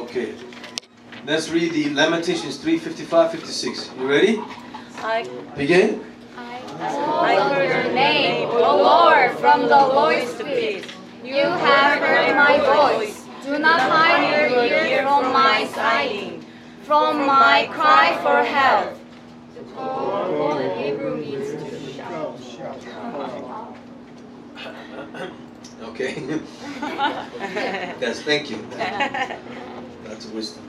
Okay. Let's read the Lamentations 3:55, 56. You ready? Begin. I heard your name, O Lord, from the lowest pit. You have heard my voice. Do not hide your ear from my sighing, from my cry for help. To call in Hebrew means to shout. Okay. Yes, thank you. That's wisdom.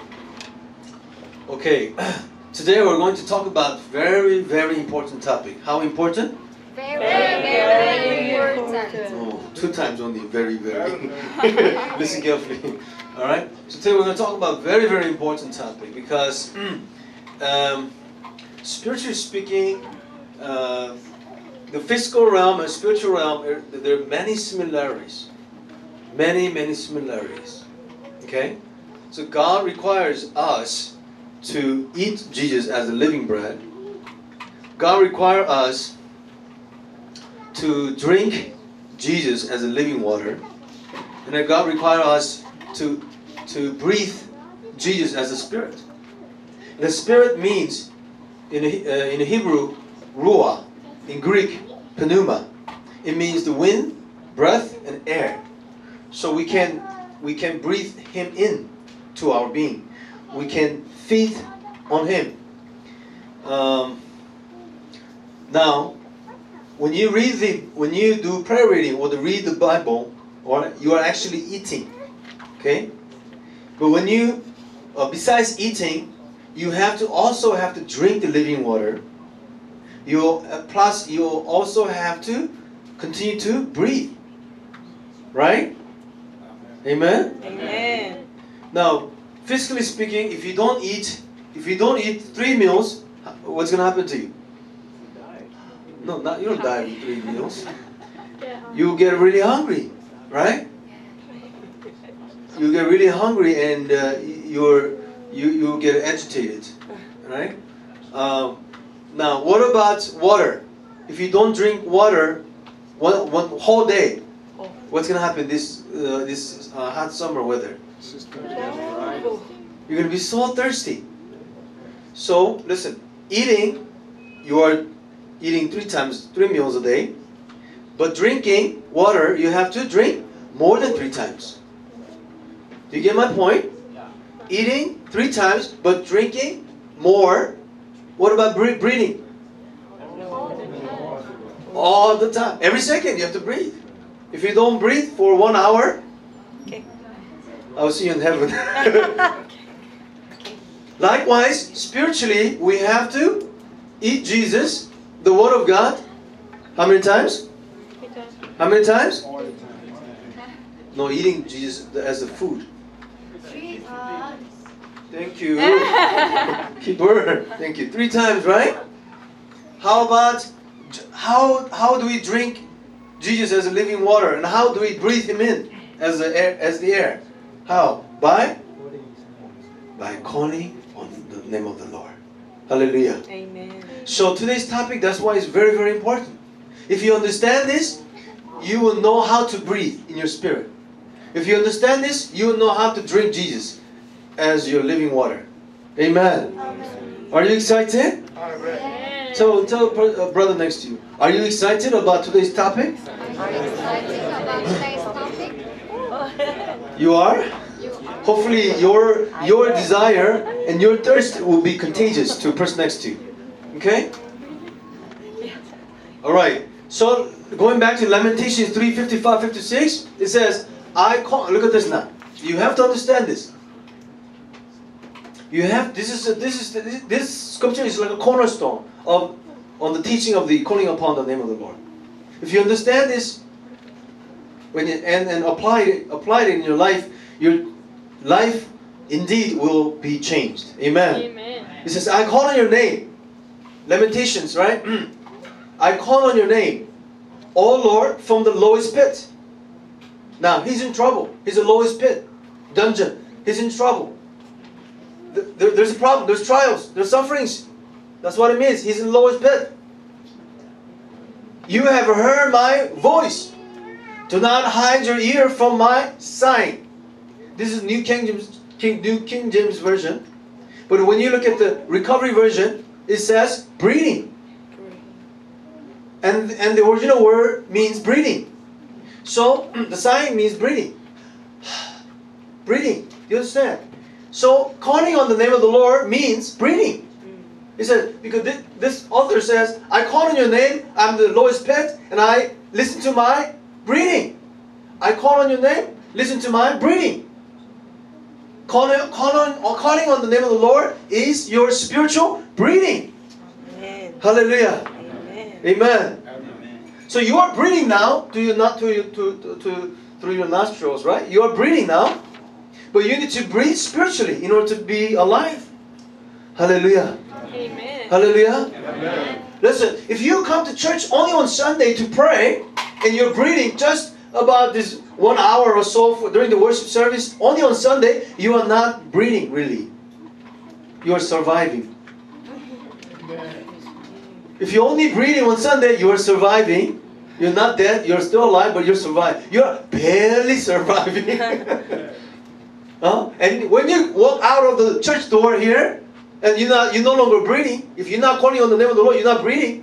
Okay. Today we're going to talk about very, very important topic. How important? Very, very important. Oh, 2 times only. Very, very. Listen carefully. All right. So today we're going to talk about very, very important topic because, spiritually speaking, the physical realm and spiritual realm, there are many similarities. Many, many similarities. Okay. So God requires us to eat Jesus as the living bread. God requires us to drink Jesus as a living water. And then God requires us to breathe Jesus as a spirit. And the spirit means, in Hebrew, ruah. In Greek, pneuma. It means the wind, breath, and air. So we can breathe Him in to our being. We can feed on Him. Now, when you do prayer reading or read the Bible, or you are actually eating, okay? But when you, besides eating, you also have to drink the living water. Plus, you also have to continue to breathe, right? Amen. Amen. Now, physically speaking, if you don't eat 3 meals, what's going to happen to you? No, you don't die with 3 meals. You get really hungry, right? You get really hungry and you get agitated, right? Now, what about water? If you don't drink water one whole day, what's going to happen this hot summer weather? You're going to be so thirsty. So, listen, you are eating 3 meals a day. But drinking water, you have to drink more than 3 times. Do you get my point? Eating 3 times, but drinking more. What about breathing? All the time. Every second you have to breathe. If you don't breathe for 1 hour, I'll see you in heaven. Likewise, spiritually, we have to eat Jesus, the Word of God. How many times? How many times? No, eating Jesus as the food. 3 times. Thank you. Keeper. Thank you. 3 times, right? How about how do we drink Jesus as a living water, and how do we breathe Him in as the air? How? By calling on the name of the Lord. Hallelujah. Amen. So today's topic, that's why it's very, very important. If you understand this, you will know how to breathe in your spirit. If you understand this, you will know how to drink Jesus as your living water. Amen. Amen. Are you excited? Amen. So tell a brother next to you, are you excited about today's topic? Are you excited about today's topic? You are? You are. Hopefully your desire and your thirst will be contagious to the person next to you. Okay? Alright. So going back to Lamentations 3:55, 56, it says, look at this now. You have to understand this. This scripture is like a cornerstone on the teaching of the calling upon the name of the Lord. If you understand this, and apply it in your life indeed will be changed. Amen. Amen. It says, I call on your name. Lamentations, right? I call on your name, O Lord, from the lowest pit. Now, he's in trouble. He's the lowest pit, dungeon. He's in trouble. There's a problem. There's trials. There's sufferings. That's what it means. He's in the lowest pit. You have heard my voice. Do not hide your ear from my sighing. This is New King New King James Version. But when you look at the Recovery Version, it says breathing. And the original word means breathing. So the sign means breathing. Breathing. Do you understand? So calling on the name of the Lord means breathing. He said, because this author says, I call on your name, I'm the lowest pit, and I listen to my breathing. I call on your name, listen to my breathing. Calling on the name of the Lord is your spiritual breathing. Amen. Hallelujah. Amen. Amen. So you are breathing now through your nostrils, right? You are breathing now, but you need to breathe spiritually in order to be alive. Hallelujah. Amen. Hallelujah. Amen. Listen, if you come to church only on Sunday to pray, and you're breathing just about this 1 hour or so during the worship service, only on Sunday, you are not breathing really. You are surviving. If you're only breathing on Sunday, you are surviving. You're not dead, you're still alive, but you're surviving. You're barely surviving. Huh? And when you walk out of the church door here, and you're no longer breathing, if you're not calling on the name of the Lord, you're not breathing.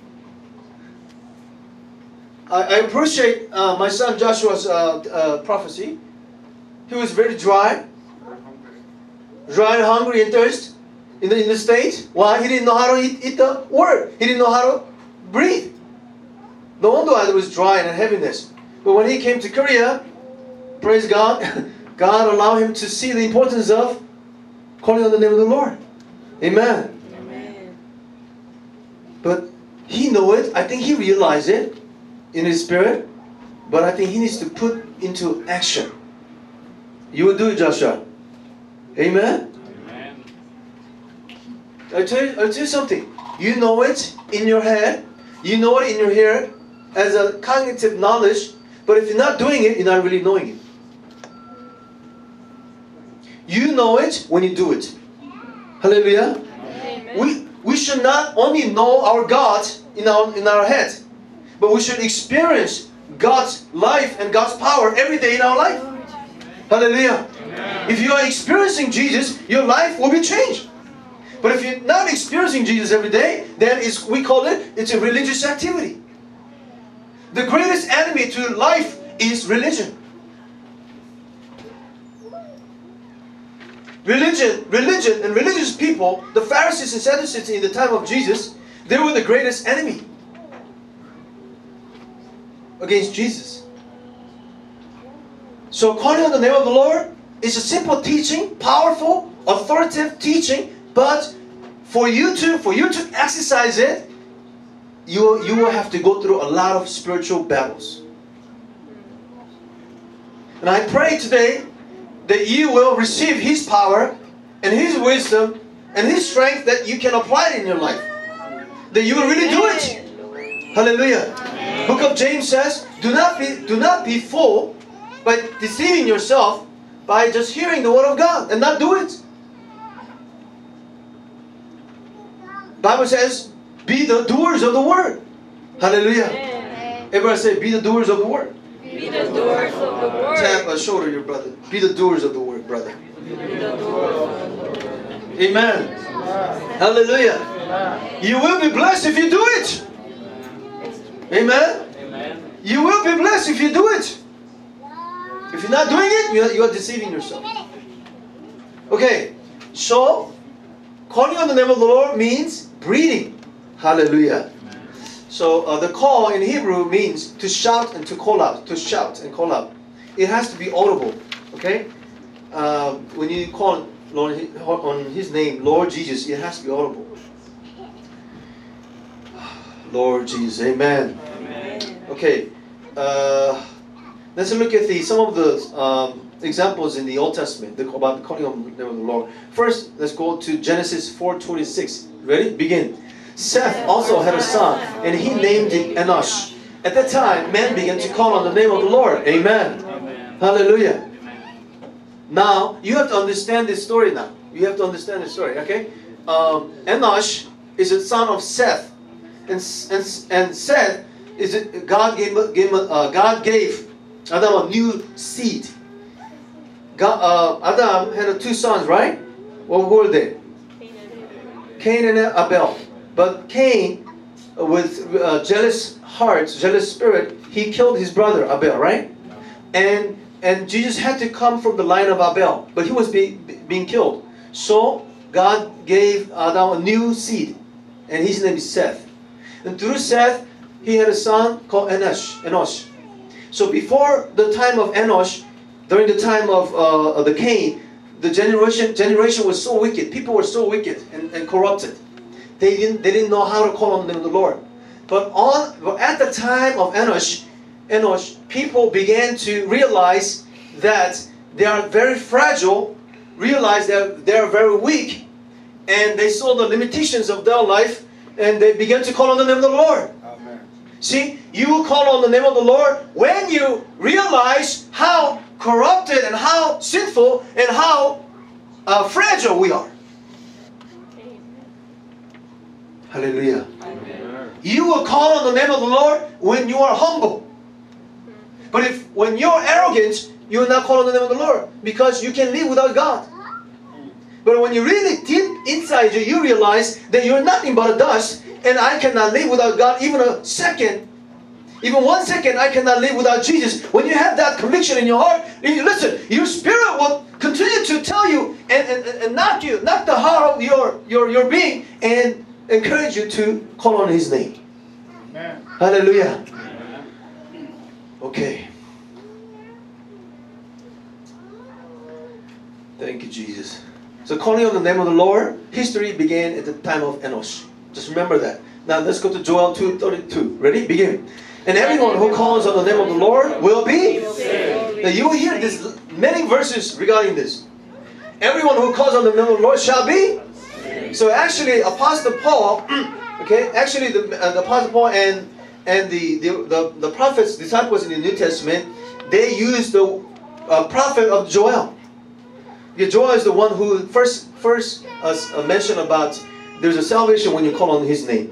I appreciate my son Joshua's prophecy. He was very dry and hungry and thirsty in the state. Why? He didn't know how to eat the word. He didn't know how to breathe. No wonder why there was dry and heaviness. But when he came to Korea, praise God, God allowed him to see the importance of calling on the name of the Lord. Amen. Amen. But he knew it. I think he realized it in his spirit. But I think he needs to put into action. You will do it, Joshua. Amen. Amen. I'll tell you something. You know it in your head. You know it in your ear as a cognitive knowledge. But if you're not doing it, you're not really knowing it. You know it when you do it. Hallelujah. Amen. We should not only know our God in our head, but we should experience God's life and God's power every day in our life. Hallelujah. Amen. If you are experiencing Jesus, your life will be changed. But if you're not experiencing Jesus every day, then it's a religious activity. The greatest enemy to life is religion. Religion and religious people, the Pharisees and Sadducees in the time of Jesus, they were the greatest enemy against Jesus. So calling on the name of the Lord is a simple teaching, powerful, authoritative teaching, but for you to exercise it, you will have to go through a lot of spiritual battles. And I pray today that you will receive His power and His wisdom and His strength, that you can apply it in your life. That you will really do it. Hallelujah. Book of James says, do not be fooled by deceiving yourself by just hearing the word of God and not do it. Bible says, be the doers of the word. Hallelujah. Everybody say, be the doers of the word. Be the doers of the word. Tap a shoulder your brother. Be the doers of the word, brother. Be the doers of the word. Amen. Hallelujah. You will be blessed if you do it. Amen. Amen. You will be blessed if you do it. If you're not doing it, you are deceiving yourself. Okay, so calling on the name of the Lord means breathing. Hallelujah. So the call in Hebrew means to shout and to call out. To shout and call out. It has to be audible. Okay? When you call on His name, Lord Jesus, it has to be audible. Lord Jesus. Amen. Amen. Okay. Let's look at some of the examples in the Old Testament about calling on the name of the Lord. First, let's go to Genesis 4:26. Ready? Begin. Seth also had a son, and he named it Enosh. At that time, men began to call on the name of the Lord. Amen. Amen. Hallelujah. Amen. Now, you have to understand this story now. You have to understand this story, okay? Enosh is a son of Seth. And Seth God gave Adam a new seed. Adam had two sons, right? What were they? Cain and Abel. But Cain, with jealous heart, jealous spirit, he killed his brother Abel, right? And Jesus had to come from the line of Abel, but he was being killed. So God gave Adam a new seed, and his name is Seth. And through Seth, he had a son called Enosh. So before the time of Enosh, during the time of the Cain, the generation was so wicked. People were so wicked and corrupted. They didn't know how to call on the name of the Lord. But at the time of Enosh, people began to realize that they are very fragile, realize that they are very weak, and they saw the limitations of their life, and they began to call on the name of the Lord. Amen. See, you call on the name of the Lord when you realize how corrupted and how sinful and how fragile we are. Hallelujah. Amen. You will call on the name of the Lord when you are humble. But when you're arrogant, you will not call on the name of the Lord because you can live without God. But when you really deep inside you realize that you're nothing but a dust, and I cannot live without God even a second. Even 1 second, I cannot live without Jesus. When you have that conviction in your heart, listen, your spirit will continue to tell you and knock the heart of your being, and encourage you to call on His name. Amen. Hallelujah. Okay. Thank you, Jesus. So calling on the name of the Lord, history began at the time of Enosh. Just remember that. Now let's go to Joel 2:32. Ready? Begin. And everyone who calls on the name of the Lord will be saved. Now you will hear this many verses regarding this. Everyone who calls on the name of the Lord shall be saved. So actually, Apostle Paul, okay, actually the Apostle Paul and the prophets, disciples in the New Testament, they used the prophet of Joel. Yeah, Joel is the one who first mentioned about there's a salvation when you call on His name.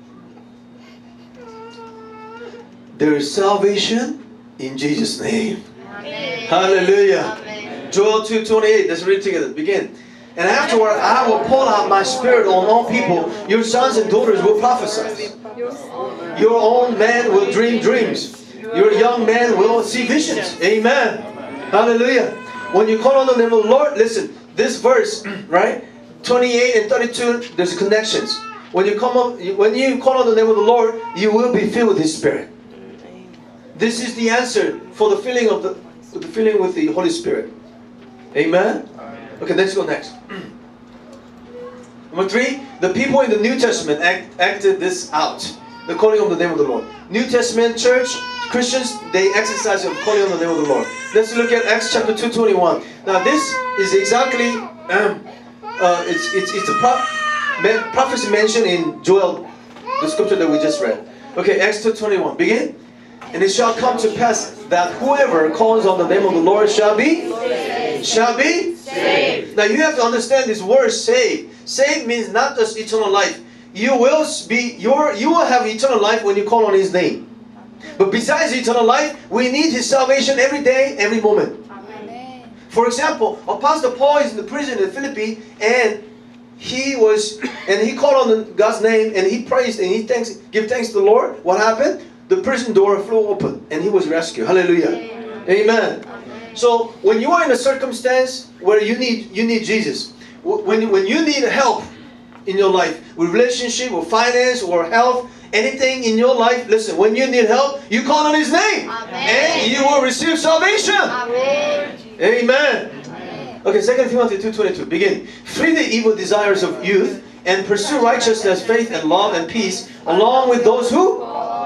There is salvation in Jesus' name. Amen. Hallelujah. Amen. Joel 2:28. Let's read together. Begin. And afterward I will pour out my spirit on all people. Your sons and daughters will prophesy. Your old man will dream dreams. Your young man will see visions. Amen. Hallelujah. When you call on the name of the Lord, listen, this verse, right? 28 and 32, there's connections. When you call on the name of the Lord, you will be filled with His Spirit. This is the answer for the filling with the Holy Spirit. Amen? Okay, let's go next. Number 3, the people in the New Testament acted this out. The calling on the name of the Lord. New Testament church, Christians, they exercise of calling on the name of the Lord. Let's look at Acts chapter 2:21. Now this is exactly, it's the prophecy mentioned in Joel, the scripture that we just read. Okay, Acts 2:21. Begin. And it shall come to pass that whoever calls on the name of the Lord shall be saved. Now you have to understand this word saved. Saved means not just eternal life. You will have eternal life when you call on His name. But besides eternal life, we need His salvation every day, every moment. Amen. For example, Apostle Paul is in the prison in Philippi, and he called on God's name, and he praised and he give thanks to the Lord. What happened? The prison door flew open, and he was rescued. Hallelujah. Amen. So when you are in a circumstance where you need Jesus, when you need help in your life, with relationship, or finance, or health, anything in your life, listen, when you need help, you call on His name. Amen. And you will receive salvation. Amen. Amen. Okay, 2 Timothy 2:22. Begin. Flee the evil desires of youth and pursue righteousness, faith, and love, and peace, along with those who?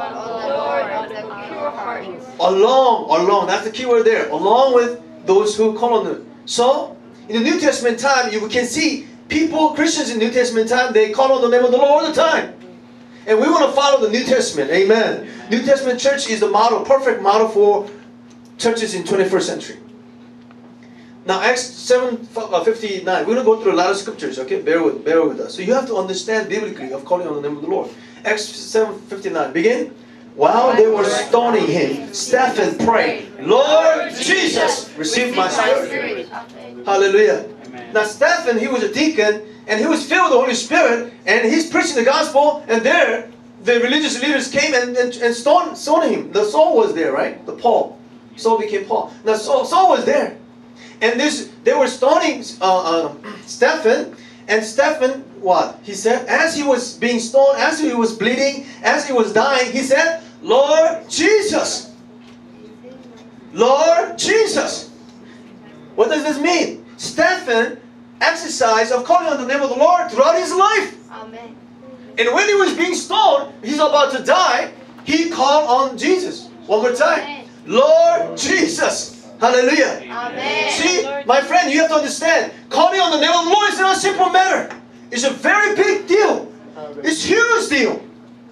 Along. That's the key word there. Along with those who call on them. So, in the New Testament time, you can see Christians in the New Testament time, they call on the name of the Lord all the time. And we want to follow the New Testament. Amen. New Testament church is the model, perfect model for churches in 21st century. Now, Acts 7:59. We're going to go through a lot of scriptures, okay? Bear with us. So you have to understand biblically of calling on the name of the Lord. Acts 7:59. Begin. While they were stoning him, Stephen prayed, Lord Jesus, receive my spirit. Hallelujah. Now Stephen, he was a deacon, and he was filled with the Holy Spirit, and he's preaching the gospel, and there, the religious leaders came and stoned him. The Saul was there, right? The Paul. Saul became Paul. Now Saul was there. And they were stoning Stephen, and Stephen, what? He said, as he was being stoned, as he was bleeding, as he was dying, he said, Lord Jesus. Lord Jesus. What does this mean? Stephen exercise of calling on the name of the Lord throughout his life. Amen. And when he was being stoned, he's about to die, he called on Jesus. One more time. Amen. Lord Jesus. Hallelujah. Amen. See, my friend, you have to understand, calling on the name of the Lord is not a simple matter. It's a very big deal. It's a huge deal.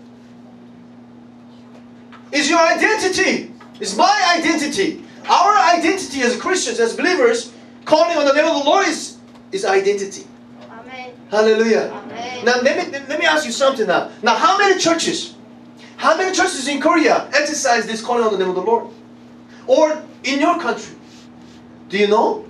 It's your identity. It's my identity. Our identity as Christians, as believers, calling on the name of the Lord is identity. Amen. Hallelujah. Amen. Now let me ask you something now. Now how many churches in Korea exercise this calling on the name of the Lord? Or in your country? Do you know?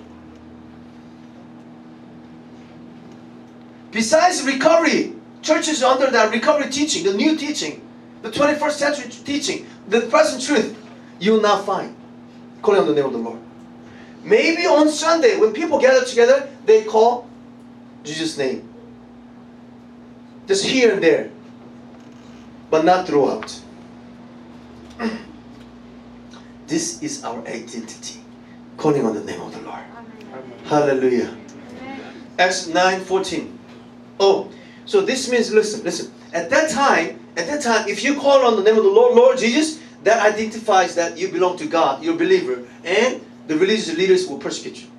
Besides recovery, churches under that recovery teaching, the new teaching, the 21st century teaching, the present truth, you will not find calling on the name of the Lord. Maybe on Sunday, when people gather together, they call Jesus' name. Just here and there. But not throughout. This is our identity. Calling on the name of the Lord. Hallelujah. Acts 9:14. Oh, so this means, listen. At that time, if you call on the name of the Lord Jesus, that identifies that you belong to God, you're a believer, and the religious leaders will persecute you.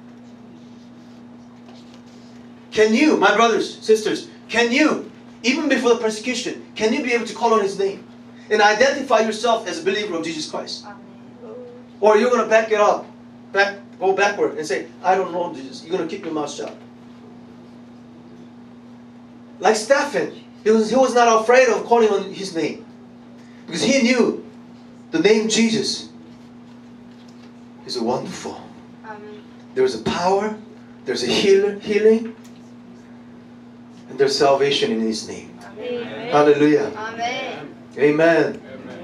Can you, my brothers, sisters, can you, even before the persecution, can you be able to call on His name and identify yourself as a believer of Jesus Christ? Or you're going to back it up, go backward and say, I don't know Jesus. You're going to keep your mouth shut. Like Stephen, he was not afraid of calling on his name. Because he knew the name Jesus is wonderful. Amen. There's a power, there's a healing, and there's salvation in His name. Amen. Hallelujah. Amen. Amen.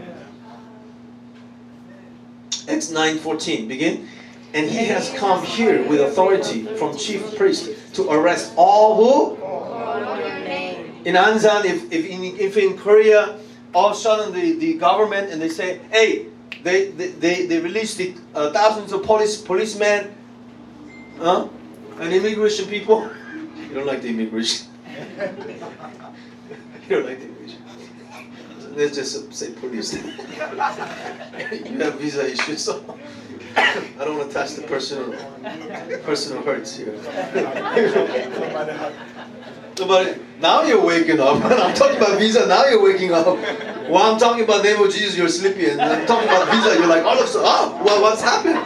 Acts 9:14, begin. And he has come here with authority from chief priest to arrest all who? In Ansan, if in Korea, all of a sudden the government and they say, hey, they released the thousands of policemen, and immigration people. You don't like the immigration. You don't like the immigration. Let's just say police. You have visa issues, so I don't want to touch the personal hurts here. But now you're waking up. When I'm talking about visa, now you're waking up. While I'm talking about the name of Jesus, you're sleepy. And I'm talking about visa, you're like, all of a sudden, well, what's happened?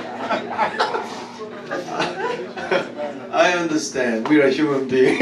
I understand. We're a human being.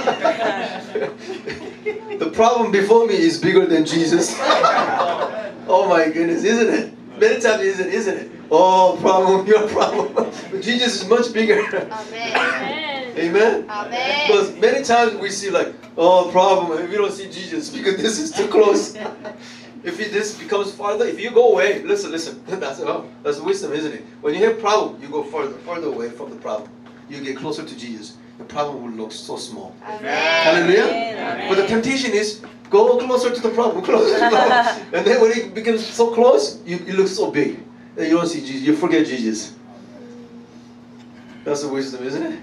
The problem before me is bigger than Jesus. Oh my goodness, isn't it? Many times isn't it? Oh, problem, your problem. But Jesus is much bigger. Amen. Amen? Amen. Because many times we see like, oh, problem, we don't see Jesus because this is too close. If this becomes farther, if you go away, listen, that's wisdom, isn't it? When you have problem, you go further away from the problem. You get closer to Jesus. The problem will look so small. Amen. Hallelujah? Amen. But the temptation is, go closer to the problem, closer to the problem. And then when it becomes so close, it looks so big. Then you don't see Jesus, you forget Jesus. That's the wisdom, isn't it?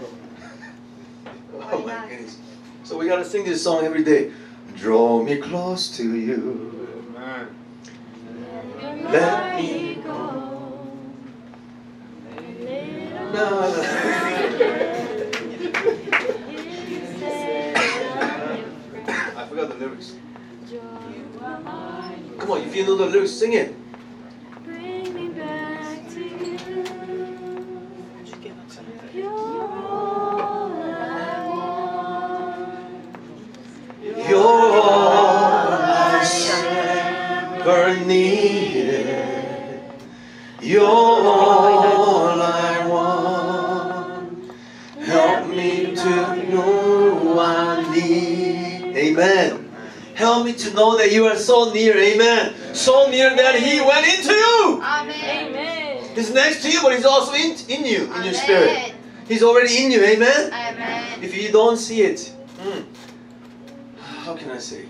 Oh my goodness. So we gotta sing this song every day. Draw me close to you. Let me go. No. I forgot the lyrics. Come on, if you know the lyrics, sing it. Bring me back to you. You're all I want. You're all I ever needed. You're all I want. Help me to know I need. Amen. Help me to know that you are so near. Amen. So near that He went into you. Amen. Amen. He's next to you, but He's also in you, in your Amen. spirit. He's already in you. Amen. Amen. If you don't see it, how can I say?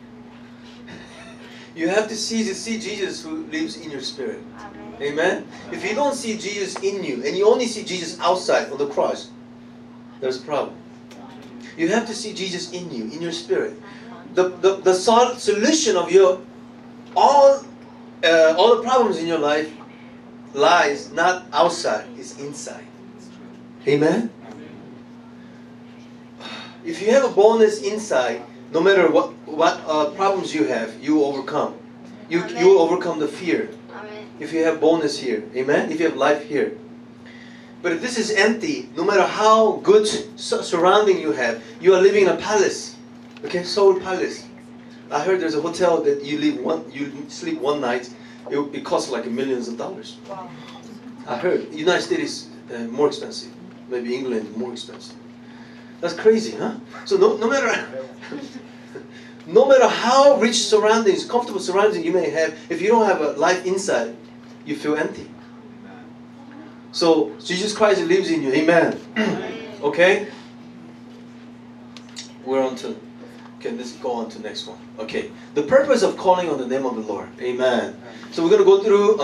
You have to see Jesus who lives in your spirit. Amen. If you don't see Jesus in you and you only see Jesus outside on the cross, there's a problem. You have to see Jesus in you, in your spirit. The solution of your all the problems in your life lies not outside, it's inside. Amen. If you have a boldness inside, no matter what problems you have, you will overcome. You will overcome the fear. Amen. If you have boldness here, amen. If you have life here. But if this is empty, no matter how good surrounding you have, you are living in a palace. Okay, Seoul Palace. I heard there's a hotel that you sleep one night. It costs like millions of dollars. Wow. I heard United States is more expensive. Maybe England more expensive. That's crazy, huh? So no matter how rich surroundings, comfortable surroundings you may have, if you don't have a life inside, you feel empty. So Jesus Christ lives in you. Amen. Okay? Let's go on to the next one. Okay. The purpose of calling on the name of the Lord. Amen. So we're going to go through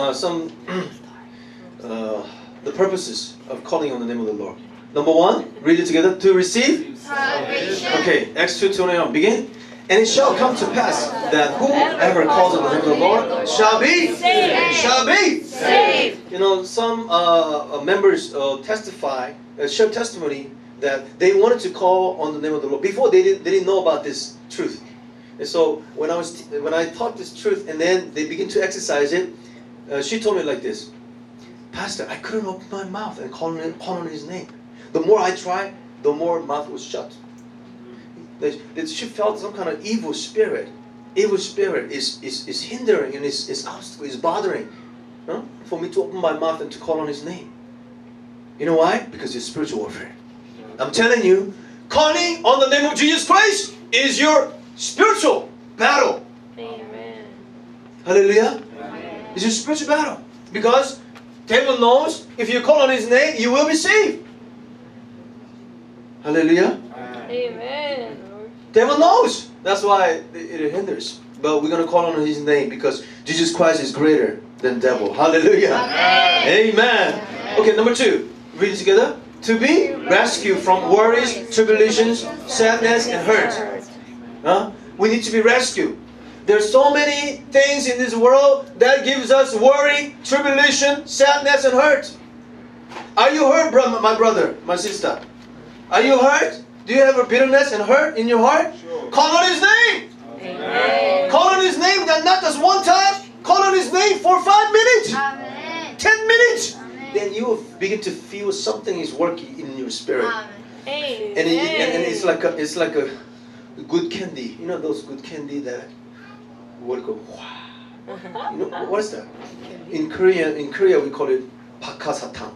the purposes of calling on the name of the Lord. Number 1, read it together. To receive. Salvation. Okay, Acts 2:21. Begin. And it shall come to pass that whoever calls on the name of the Lord shall be Saved. Shall be Saved. You know, some members share testimony that they wanted to call on the name of the Lord before they didn't know about this truth. And so when I taught this truth and then they begin to exercise it, she told me like this, Pastor, I couldn't open my mouth and call on His name. The more I tried, the more mouth was shut. That she felt some kind of evil spirit. Evil spirit is hindering and is obstacle, is bothering for me to open my mouth and to call on His name. You know why? Because it's spiritual warfare. I'm telling you, calling on the name of Jesus Christ is your spiritual battle. Amen. Hallelujah. It's your spiritual battle. Because devil knows if you call on His name, you will be saved. Hallelujah. Amen. Devil knows. That's why it hinders. But we're going to call on His name because Jesus Christ is greater than devil. Hallelujah. Amen. Okay, number 2. Read it together. To be rescued from worries, tribulations, sadness, and hurt. We need to be rescued. There's so many things in this world that gives us worry, tribulation, sadness, and hurt. Are you hurt, my brother, my sister? Are you hurt? Do you have a bitterness and hurt in your heart? Sure. Call on His name. Amen. Call on His name, not just one time. Call on His name for 5 minutes, Amen. 10 minutes. Amen. Then you will begin to feel something is working in your spirit. Amen. And it's like a good candy. You know those good candy that would go wow. You know what is that? In Korea we call it 박하사탕.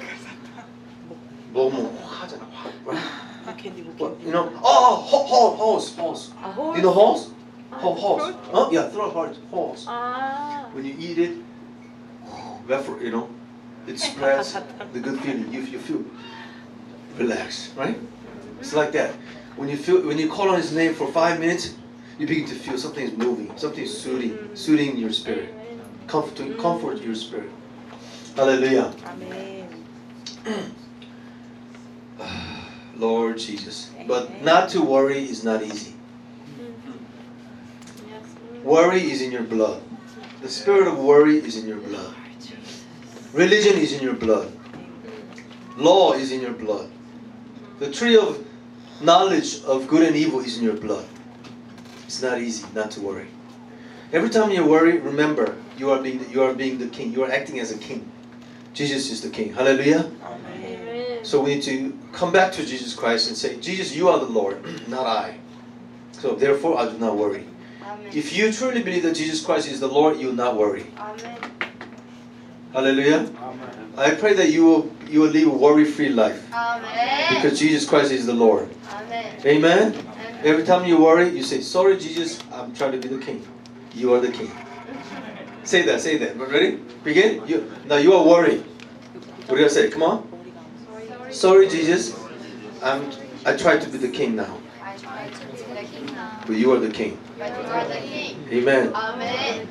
너무 하잖아. Right? You know? Hose. You know hose? Hose. Oh yeah, throat hose. When you eat it, you know, it spreads the good feeling. You feel relaxed, right? It's like that. When you call on His name for 5 minutes, you begin to feel something is moving, something is soothing your spirit, comfort your spirit. Hallelujah. Amen. Lord Jesus. But not to worry is not easy. Worry is in your blood. The spirit of worry is in your blood. Religion is in your blood. Law is in your blood. The tree of knowledge of good and evil is in your blood. It's not easy not to worry. Every time you worry, remember you are being the king. You are acting as a king. Jesus is the king. Hallelujah. Amen. So we need to come back to Jesus Christ and say, Jesus, you are the Lord, not I. So therefore I do not worry. Amen. If you truly believe that Jesus Christ is the Lord, you will not worry. Amen. Hallelujah. I pray that you will live a worry-free life Amen. because Jesus Christ is the Lord. Amen. Amen. Amen. Every time you worry, you say, "Sorry, Jesus, I'm trying to be the king. You are the king." Say that. Say that. Ready? Begin. Now you are worried. What do you say? Come on. Sorry, Jesus. I try to be the king now, I try to be the king now, but you are the king. but you are the king. Amen. Amen.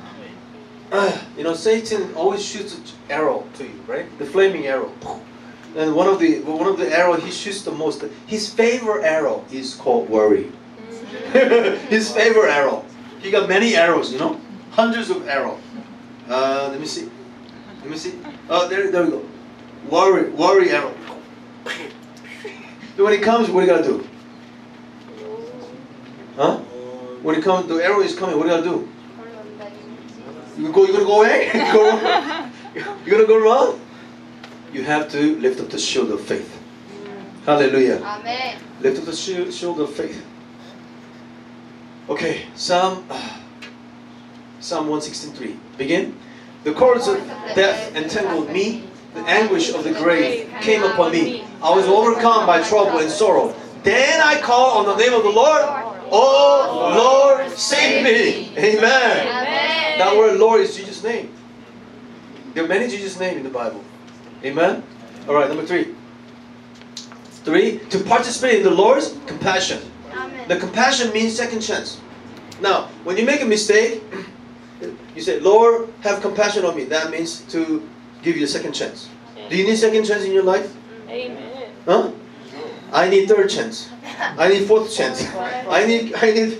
Satan always shoots an arrow to you, right? The flaming arrow. And one of the arrow he shoots the most. His favorite arrow is called worry. His favorite arrow. He got many arrows, hundreds of arrows. Let me see. Oh, there we go. Worry arrow. When it comes, what do you gotta do? Huh? When it comes, the arrow is coming. What do you gotta do? You're gonna go away? You're gonna go wrong? You have to lift up the shield of faith. Hallelujah. Amen. Lift up the shield of faith. Okay, Psalm 116:3. Begin. The cords of death entangled me. The anguish of the grave came upon me. I was overcome by trouble and sorrow. Then I called on the name of the Lord. Oh Lord, save me. Amen. Amen. That word Lord is Jesus' name. There are many Jesus' names in the Bible. Amen. All right, number 3. 3, to participate in the Lord's compassion. Amen. The compassion means second chance. Now, when you make a mistake, you say, "Lord, have compassion on me." That means to give you a second chance. Do you need second chance in your life? Amen. Huh? I need third chance. I need fourth chance. I need.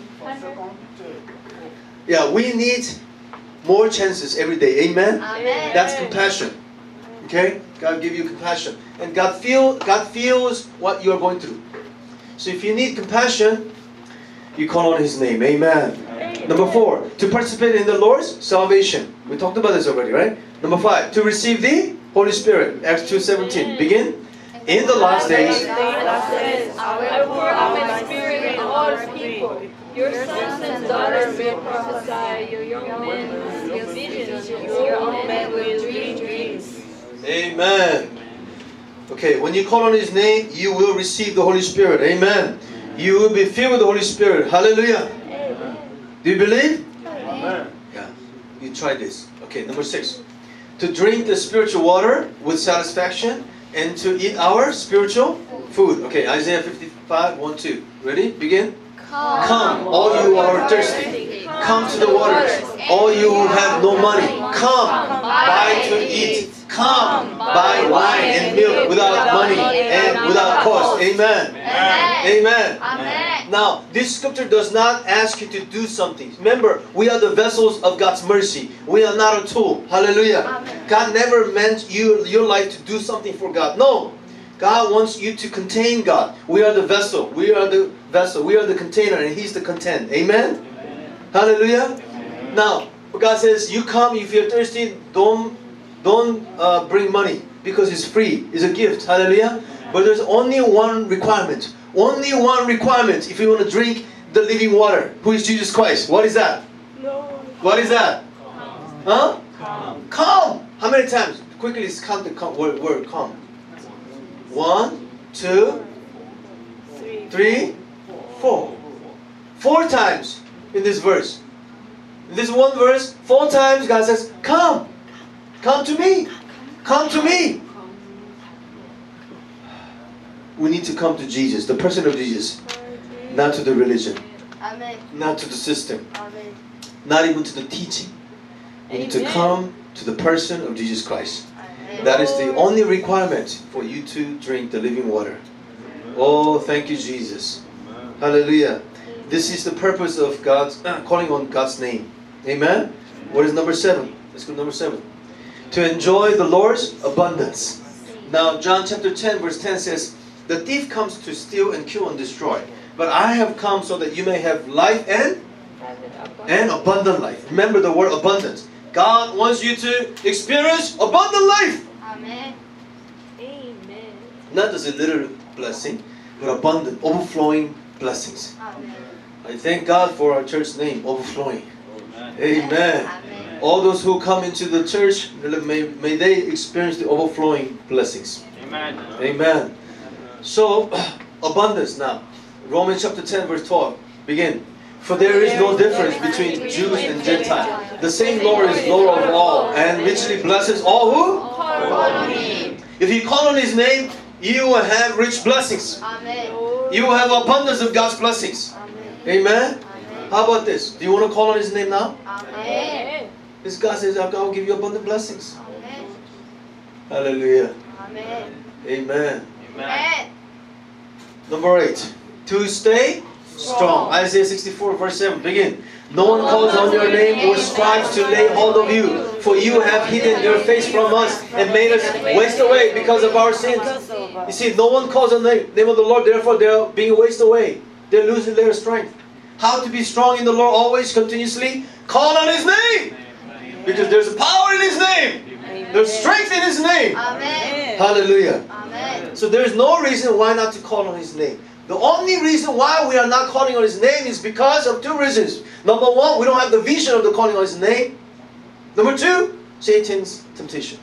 Yeah, we need more chances every day. Amen. Amen. That's compassion. Okay? God give you compassion. And God feels what you are going through. So if you need compassion, you call on His name. Amen. Number 4, to participate in the Lord's salvation. We talked about this already, right? Number 5, to receive the Holy Spirit. Acts 2:17. Begin. In the last days, I will pour out my spirit on all people. Your sons and daughters will prophesy. Your young men will see visions. Your old men will dream dreams. Amen. Okay, when you call on His name, you will receive the Holy Spirit. Amen. You will be filled with the Holy Spirit. Hallelujah. Do you believe? Amen. Yeah. You try this. Okay, number 6. To drink the spiritual water with satisfaction and to eat our spiritual food. Okay, Isaiah 55:1-2. Ready? Begin. Come, all you who are thirsty. Come to the waters. All you who have no money. Come, buy to eat. Come, buy wine and milk without money and without cost. Amen. Amen. Amen. Now, this scripture does not ask you to do something. Remember, we are the vessels of God's mercy. We are not a tool. Hallelujah. Amen. God never meant your life to do something for God. No. God wants you to contain God. We are the vessel. We are the vessel. We are the container, and He's the content. Amen? Hallelujah. Now, God says, you come if you're thirsty, don't bring money because it's free. It's a gift. Hallelujah. But there's only one requirement. Only one requirement if you want to drink the living water. Who is Jesus Christ? What is that? No. What is that? Huh? Come. How many times? Quickly count the word come. 1, 2, 3, 4. 4 times in this verse. In this one verse, 4 times God says, come. Come to me. Come to me. We need to come to Jesus, the person of Jesus, not to the religion, Amen. not to the system, Amen. not even to the teaching. We need to Amen. come to the person of Jesus Christ. Amen. That is the only requirement for you to drink the living water. Oh, thank you, Jesus. Hallelujah. This is the purpose of God's calling on God's name. Amen. What is number 7? Let's go to number 7. To enjoy the Lord's abundance. Now, John chapter 10, verse 10 says, the thief comes to steal and kill and destroy. But I have come so that you may have life and abundant life. Remember the word abundance. God wants you to experience abundant life. Amen. Amen. Not just a little blessing, but abundant, overflowing blessings. Amen. I thank God for our church name, Overflowing. Amen. Amen. Amen. All those who come into the church, may they experience the overflowing blessings. Amen. Amen. So, abundance now. Romans chapter 10 verse 12. Begin. For there is no difference between Jews and Gentiles. The same Lord is Lord of all and richly blesses all who? Call on Him. If you call on His name, you will have rich blessings. Amen. You will have abundance of God's blessings. Amen. Amen. How about this? Do you want to call on His name now? Amen. This God says, I will give you abundant blessings. Amen. Hallelujah. Amen. Amen. Amen. Number 8. To stay strong. Isaiah 64 verse 7. Begin. No one calls on your name or strives to lay hold of you. For you have hidden your face from us and made us waste away because of our sins. You see, no one calls on the name of the Lord. Therefore, they are being wasted away. They're losing their strength. How to be strong in the Lord always, continuously? Call on His name. Because there's power in His name. There's strength in His name. Amen. Hallelujah. Amen. So there's no reason why not to call on His name. The only reason why we are not calling on His name is because of 2 reasons. Number 1, we don't have the vision of the calling on His name. Number 2, Satan's temptation.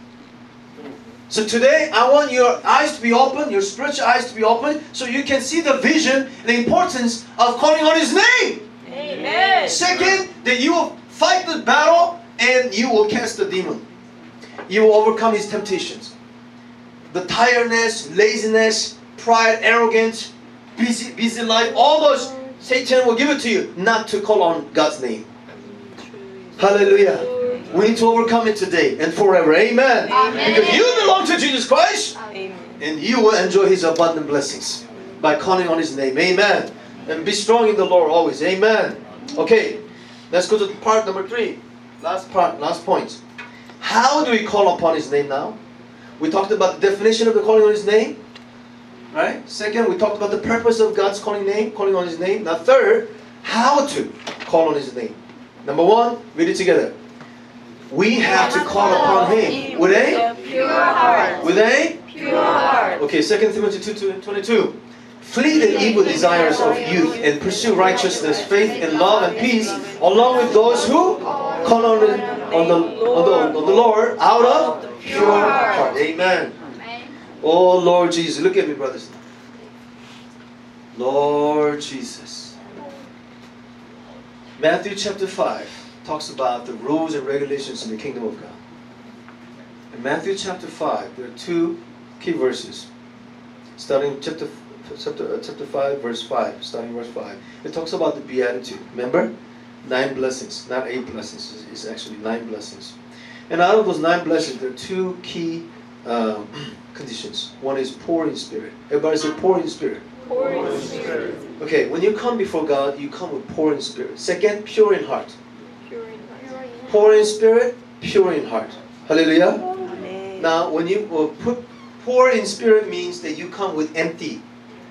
So today, I want your eyes to be open, your spiritual eyes to be open, so you can see the vision and the importance of calling on His name. Amen. Second, that you will fight the battle and you will cast the demon. You will overcome his temptations. The tiredness, laziness, pride, arrogance, busy life, all those, Satan will give it to you not to call on God's name. Hallelujah. We need to overcome it today and forever. Amen. Amen. Because you belong to Jesus Christ Amen. and you will enjoy His abundant blessings by calling on His name. Amen. And be strong in the Lord always. Amen. Okay, let's go to part number 3. Last point. How do we call upon His name now? We talked about the definition of the calling on His name. Right? Second, we talked about the purpose of God's calling on His name. Now third, how to call on His name. Number 1, read it together. We have to call upon Him with a Pure heart. with a Pure heart. Okay, 2 Timothy 2:22. Flee the evil desires of youth and pursue righteousness, faith, and love and peace, along with those who call on the Lord out of pure heart. Amen. Amen. Oh Lord Jesus, look at me, brothers. Lord Jesus. Matthew chapter 5 talks about the rules and regulations in the kingdom of God. In Matthew chapter 5, there are 2 key verses. Starting chapter 5, verse 5. Starting verse 5. It talks about the beatitude. Remember? 9 blessings, not 8 blessings. It's actually 9 blessings. And out of those 9 blessings, there are 2 key conditions. One is poor in spirit. Everybody say poor in spirit. Poor in spirit. Okay, when you come before God, you come with poor in spirit. Second, pure in heart. Pure in heart. Poor in spirit, pure in heart. Hallelujah. Amen. Now, when you put poor in spirit means that you come with empty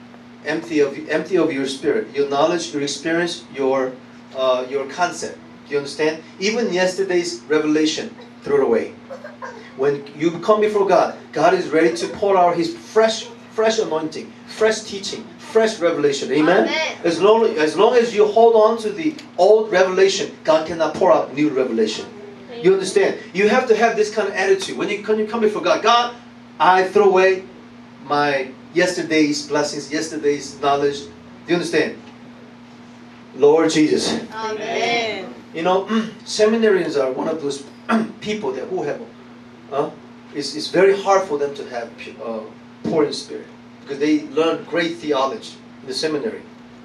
of your spirit, your knowledge, your experience, your concept. Do you understand? Even yesterday's revelation, throw it away. When you come before God, God is ready to pour out His fresh anointing, fresh teaching, fresh revelation. Amen? Amen. As long as you hold on to the old revelation, God cannot pour out new revelation. You understand? You have to have this kind of attitude. When you come before God, God, I throw away my yesterday's blessings, yesterday's knowledge. Do you understand? Lord Jesus. Amen. You know, seminarians are one of those people that who have, it's very hard for them to have poor in spirit because they learn great theology in the seminary.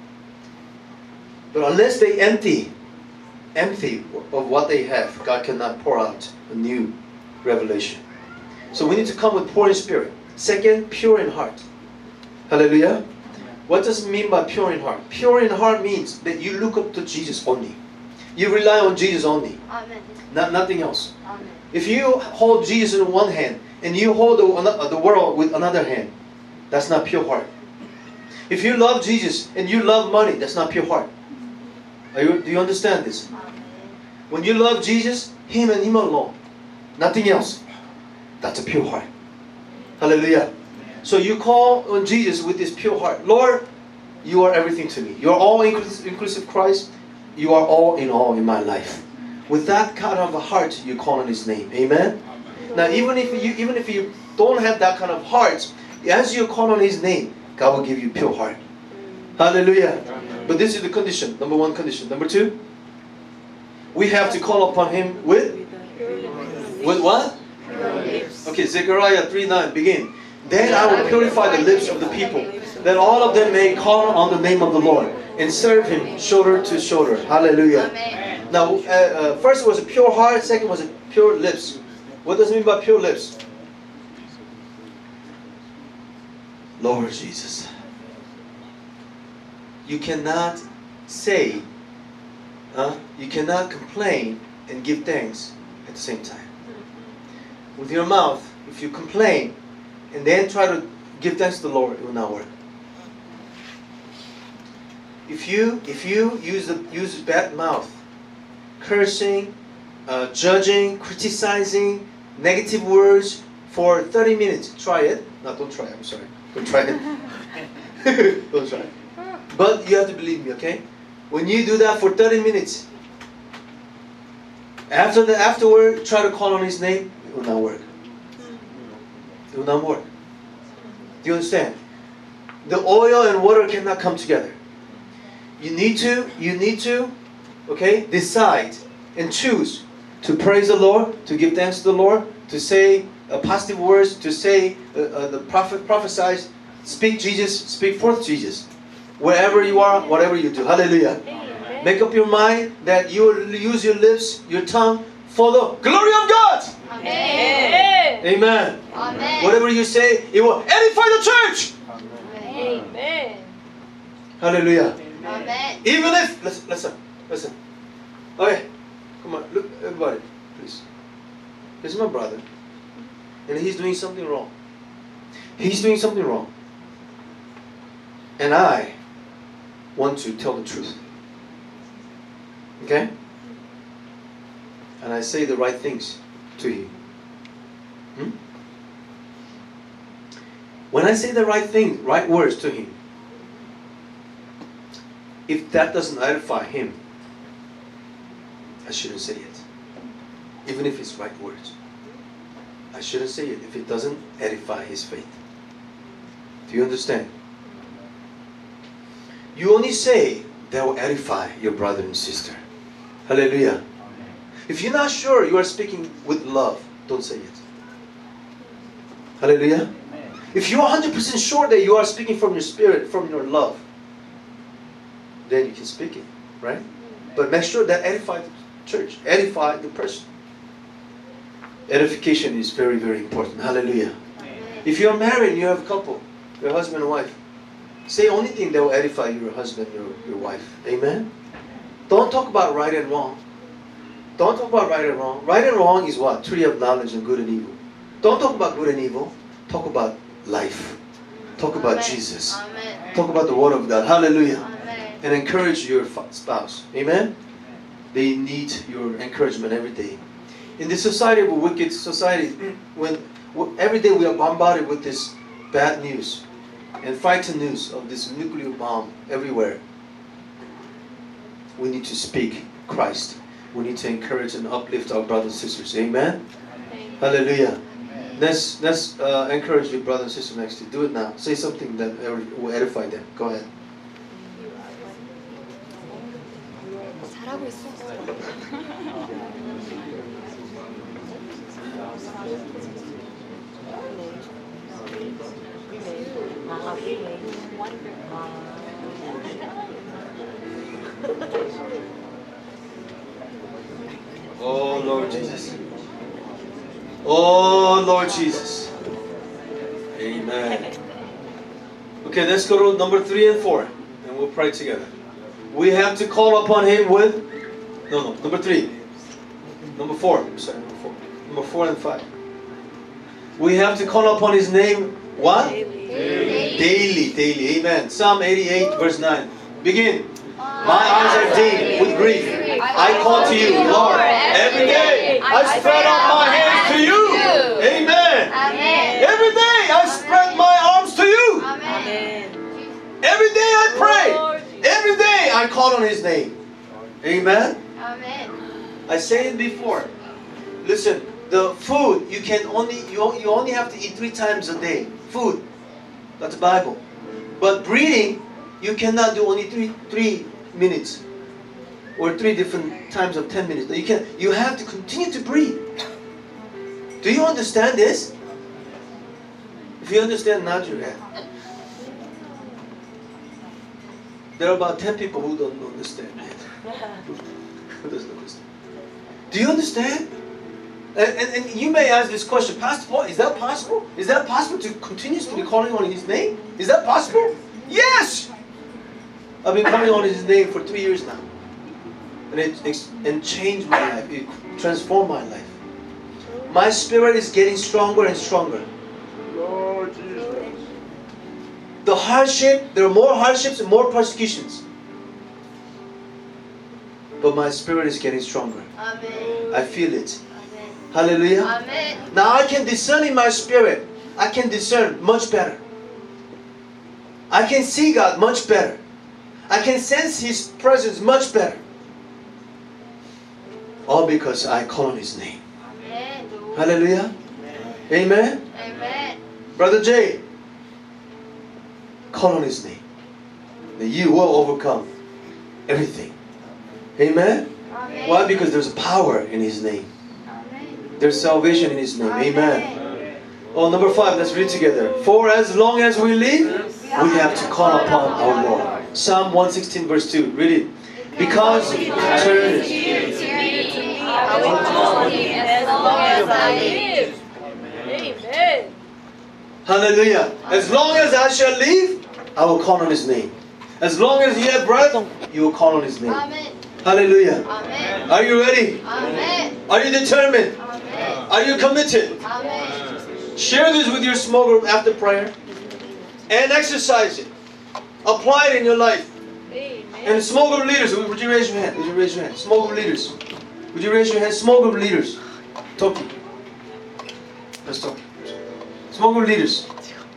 But unless they empty of what they have, God cannot pour out a new revelation. So we need to come with poor in spirit. Second, pure in heart. Hallelujah. What does it mean by pure in heart? Pure in heart means that you look up to Jesus only. You rely on Jesus only. Amen. Nothing else. Amen. If you hold Jesus in one hand and you hold the world with another hand, that's not pure heart. If you love Jesus and you love money, that's not pure heart. Do you understand this? When you love Jesus, Him and Him alone, nothing else, that's a pure heart. Hallelujah. So you call on Jesus with this pure heart. Lord, you are everything to me. You are all inclusive Christ. You are all in my life. With that kind of a heart, you call on His name. Amen? Now, even if you don't have that kind of heart, as you call on His name, God will give you pure heart. Hallelujah. But this is the condition. Number one condition. Number two, we have to call upon Him with what? Okay, Zechariah 3:9. Begin. Then I will purify the lips of the people, that all of them may call on the name of the Lord and serve Him shoulder to shoulder. Hallelujah. Amen. Now, first was a pure heart. Second was a pure lips. What does it mean by pure lips? Lord Jesus. You cannot say, you cannot complain and give thanks at the same time. With your mouth, if you complain and then try to give thanks to the Lord, it will not work. If you use bad mouth, cursing, judging, criticizing, negative words for 30 minutes, try it. No, don't try it. I'm sorry. Don't try it. Don't try it. But you have to believe me, okay? When you do that for 30 minutes, afterward, try to call on His name, it will not work. It will not work. Do you understand? The oil and water cannot come together. You need to, okay, decide and choose to praise the Lord, to give thanks to the Lord, to say positive words, to say the prophet prophesies, speak Jesus, speak forth Jesus. Wherever you are, whatever you do. Hallelujah. Amen. Make up your mind that you will use your lips, your tongue for the glory of God. Amen. Amen. Amen. Whatever you say, it will edify the church. Amen. Hallelujah. Amen. Even if, listen. Okay, come on, look, everybody, please. This is my brother, and he's doing something wrong. He's doing something wrong. And I want to tell the truth. Okay? And I say the right things to him. When I say the right thing, right words to him, if that doesn't edify him, I shouldn't say it. Even if it's right words. I shouldn't say it if it doesn't edify his faith. Do you understand? You only say that will edify your brother and sister. Hallelujah. If you're not sure you are speaking with love, don't say it. Hallelujah. If you're 100% sure that you are speaking from your spirit, from your love, then you can speak it, right? But make sure that edify the church, edify the person. Edification is very, very important. Hallelujah. If you're married and you have a couple, your husband and wife, say only thing that will edify your husband, your wife. Amen? Don't talk about right and wrong. Don't talk about right and wrong. Right and wrong is what? Tree of knowledge of good and evil. Don't talk about good and evil. Talk about life. Talk about Jesus. Amen. Talk about the Word of God. Hallelujah. Amen. And encourage your spouse. Amen? They need your encouragement every day. In this society of a wicked society, when every day we are bombarded with this bad news and frightened news of this nuclear bomb everywhere, we need to speak Christ. We need to encourage and uplift our brothers and sisters. Amen? Hallelujah. Let's encourage your brother and sister next to you. Do it now. Say something that will edify them. Go ahead. 잘하고 있어. Oh Lord Jesus. Oh Lord Jesus. Amen. Okay, let's go to number 3 and 4 and we'll pray together. We have to call upon Him with number 3. Number 4. I'm sorry, number 4. Number 4 and 5. We have to call upon His name what? Daily. Amen. Psalm 88 verse 9. Begin. My eyes are dim with grief. I call to you, Lord. Every day I spread out my hands to you. Amen. Amen. Every day I spread my arms to you. Amen. Every day I pray. Every day I call on His name. Amen. Amen. I said it before. Listen, the food you only have to eat 3 times a day. Food. That's the Bible. But breathing, you cannot do only 3 minutes. Or 3 different times of 10 minutes. You have to continue to breathe. Do you understand this? If you understand, nod your head. There are about 10 people who don't understand it. Who doesn't understand? Do you understand? And you may ask this question, Pastor Paul, is that possible? Is that possible to continuously be calling on His name? Is that possible? Yes! I've been calling on His name for 3 years now. And it changed my life. It transformed my life. My spirit is getting stronger and stronger. Lord Jesus. The hardship, there are more hardships and more persecutions. But my spirit is getting stronger. Amen. I feel it. Amen. Hallelujah. Amen. Now I can discern in my spirit. I can discern much better. I can see God much better. I can sense His presence much better. All because I call on His name. Amen. Hallelujah. Amen. Amen. Brother Jay, call on His name. Then you will overcome everything. Amen. Amen. Why? Because there's power in His name. Amen. There's salvation in His name. Amen. Oh, number 5, let's read together. For as long as we live, we have to call upon our Lord. Psalm 116 verse 2. Read it. Because eternity. I will call on Him as long as I live. Amen. Hallelujah. As long as I shall live, I will call on His name. As long as you have breath, you will call on His name. Amen. Hallelujah. Amen. Are you ready? Amen. Are you determined? Amen. Are you committed? Amen. Share this with your small group after prayer and exercise it. Apply it in your life. Amen. And small group leaders, would you raise your hand? Would you raise your hand? Small group leaders. Would you raise your hand? Small group leaders. Toki. Let's talk. Small group leaders.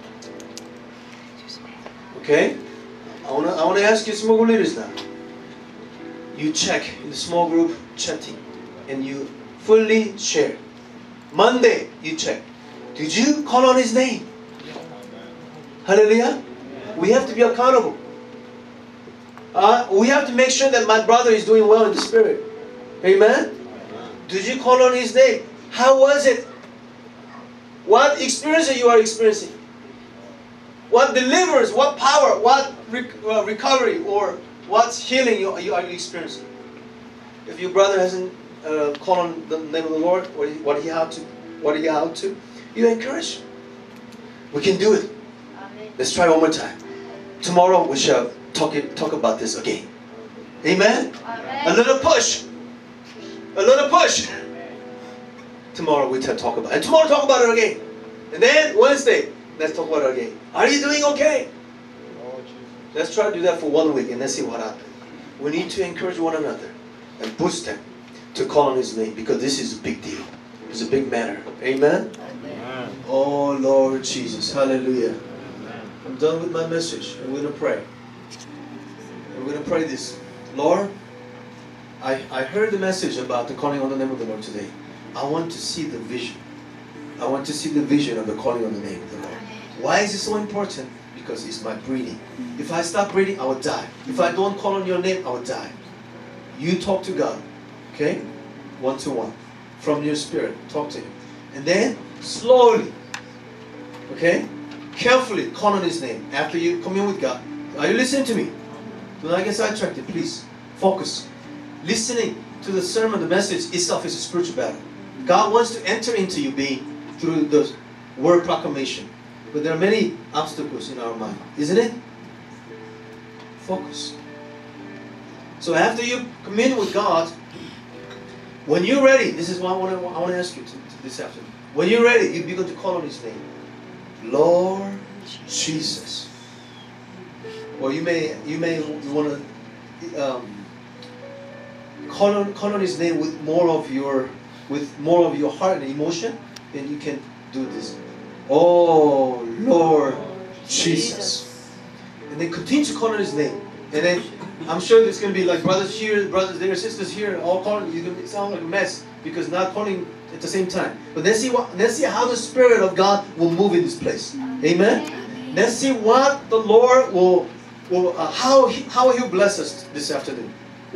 Okay? I wanna ask you small group leaders now. You check in the small group chatting and you fully share. Monday, you check. Did you call on His name? Hallelujah. We have to be accountable. We have to make sure that my brother is doing well in the Spirit. Amen? Did you call on His name? How was it? What experience you are experiencing? What deliverance, what power, what recovery, or what healing you are experiencing? If your brother hasn't called on the name of the Lord, what he had to, you encourage. We can do it. Amen. Let's try one more time. Tomorrow we shall talk about this again. Amen? A little push. A little push. Tomorrow we talk about it. And tomorrow talk about it again. And then Wednesday, let's talk about it again. Are you doing okay? Let's try to do that for 1 week and let's see what happens. We need to encourage one another and boost them to call on His name because this is a big deal. It's a big matter. Amen? Amen. Oh Lord Jesus. Hallelujah. I'm done with my message. I'm going to pray. I'm going to pray this. Lord, I heard the message about the calling on the name of the Lord today. I want to see the vision. I want to see the vision of the calling on the name of the Lord. Why is it so important? Because it's my breathing. If I stop breathing, I will die. If I don't call on your name, I will die. You talk to God. Okay? 1-to-1. From your spirit. Talk to Him. And then, slowly, okay? Carefully call on His name. After you commune with God. Are you listening to me? Do not get sidetracked, please. Focus. Listening to the sermon, the message itself is a spiritual battle. God wants to enter into your being through the word proclamation. But there are many obstacles in our mind, isn't it? Focus. So after you commune with God, when you're ready, this is what I want to ask you this afternoon. When you're ready, you begin to call on His name. Lord Jesus. Or you may want to call on His name with more of your heart and emotion. Then you can do this. Oh Lord Jesus. And And then continue to call on His name. And then I'm sure there's going to be like brothers here, brothers there, sisters here, all calling. It's going to sound like a mess because not calling at the same time. But let's see how the Spirit of God will move in this place. Amen. Let's see what the Lord will how He'll bless us this afternoon.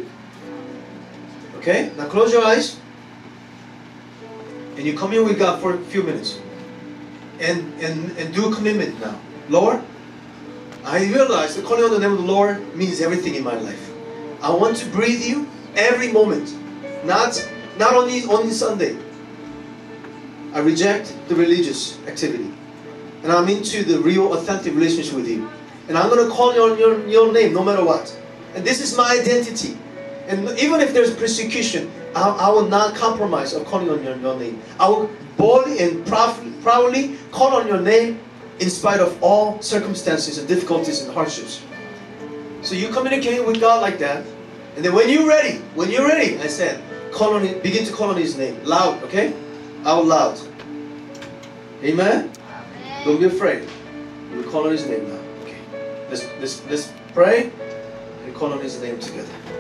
Okay. Now close your eyes, and you commune with God for a few minutes, and do a commitment now. Lord, I realize that calling on the name of the Lord means everything in my life. I want to breathe You every moment, not only Sunday. I reject the religious activity, and I'm into the real, authentic relationship with You. And I'm going to call on your name no matter what. And this is my identity. And even if there's persecution, I will not compromise of calling on your name. I will boldly and proudly call on Your name in spite of all circumstances and difficulties and hardships. So you communicate with God like that. And then when you're ready, I said, begin to call on His name. Loud, okay? Out loud. Amen? Don't be afraid. We'll call on His name now. Okay. Let's pray and call on His name together.